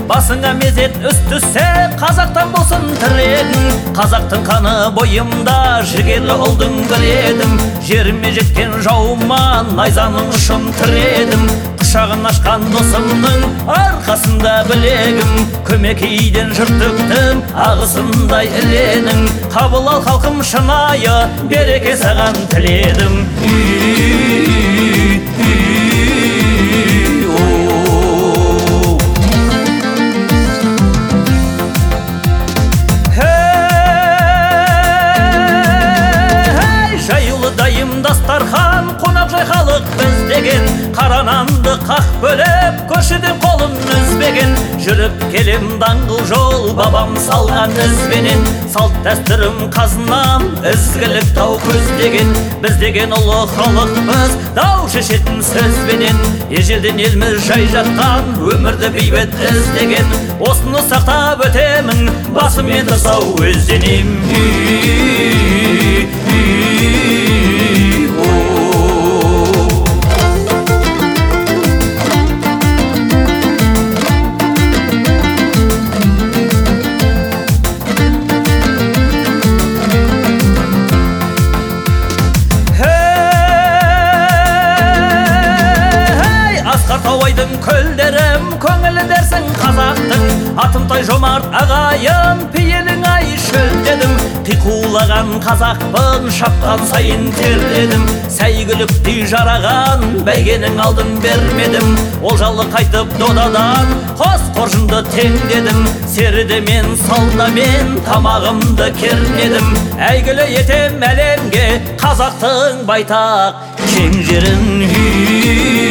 басыңа мезет үст түссе қазақтан болсын тірегің. Қазақтың қаны бойымда, жігерлі ұлдың бірі едім. Жеріме жеткен жауыма найзаның ұшын тіредім. Құшағын ашқан досымның арқасында білегім. Көмекейден жыртықтым ағысындай іленің. Қабыл ал халқым шынайы, береке саған тіледім. Дастархан қонақ жай халық біздеген, қара нанды қақ бөліп көшеден қолын үзбеген. Жүріп келем даңғыл жол бабам салған ізбенен. Салт дәстүрім қазынам ізгілік тау көздеген. Біз деген ұлы халықпыз дау шешетін сөзбенен. Ежелден елміз жай жатқан өмірді бейбіт іздеген. Осыны сақтап өтемін, басымен тасау өзденем. Тауайдың көлдерім көңілі дерсің қазақтың. Атымтай жомарт ағайын пейілің ай шөлдедім. Қиқулаған қазақпын, шапқан сайын терледім. Сәйгіліктей жараған бәйгенің алдын бермедім. Олжалы қайтып додадан қос қоржынды теңдедім. Серіде мен салда мен тамағымды кернедім. Әйгілі етем әлемге қазақтың байтақ кең жерін.